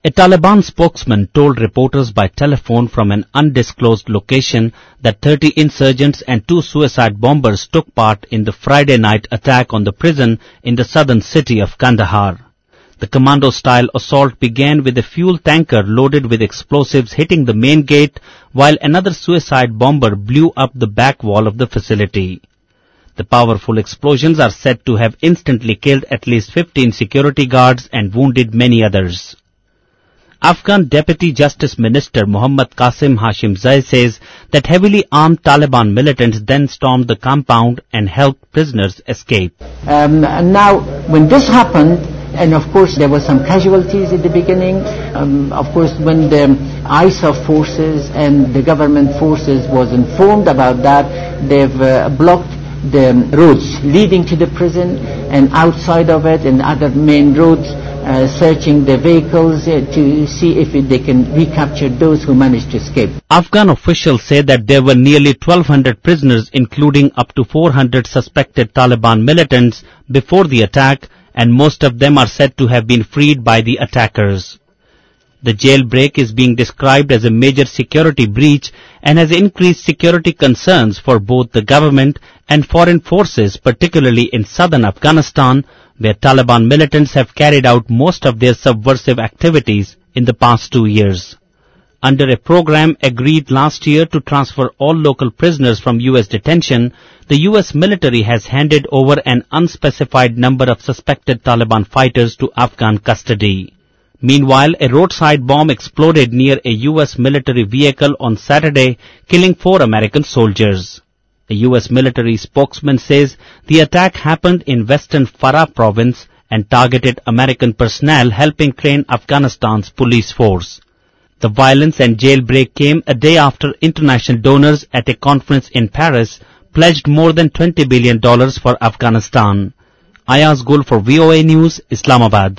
A Taliban spokesman told reporters by telephone from an undisclosed location that 30 insurgents and 2 suicide bombers took part in the Friday night attack on the prison in the southern city of Kandahar. The commando-style assault began with a fuel tanker loaded with explosives hitting the main gate, while another suicide bomber blew up the back wall of the facility. The powerful explosions are said to have instantly killed at least 15 security guards and wounded many others. Afghan Deputy Justice Minister Mohammad Qasim Hashim Zai says that heavily armed Taliban militants then stormed the compound and helped prisoners escape. Now, when this happened, and of course there were some casualties at the beginning, of course when the ISAF forces and the government forces was informed about that, they've blocked the roads leading to the prison and outside of it and other main roads, searching the vehicles to see if they can recapture those who managed to escape. Afghan officials say that there were nearly 1,200 prisoners, including up to 400 suspected Taliban militants, before the attack, and most of them are said to have been freed by the attackers. The jailbreak is being described as a major security breach and has increased security concerns for both the government and foreign forces, particularly in southern Afghanistan, where Taliban militants have carried out most of their subversive activities in the past 2 years. Under a program agreed last year to transfer all local prisoners from U.S. detention, the U.S. military has handed over an unspecified number of suspected Taliban fighters to Afghan custody. Meanwhile, a roadside bomb exploded near a U.S. military vehicle on Saturday, killing 4 American soldiers. A U.S. military spokesman says the attack happened in western Farah province and targeted American personnel helping train Afghanistan's police force. The violence and jailbreak came a day after international donors at a conference in Paris pledged more than $20 billion for Afghanistan. Ayaz Gul for VOA News, Islamabad.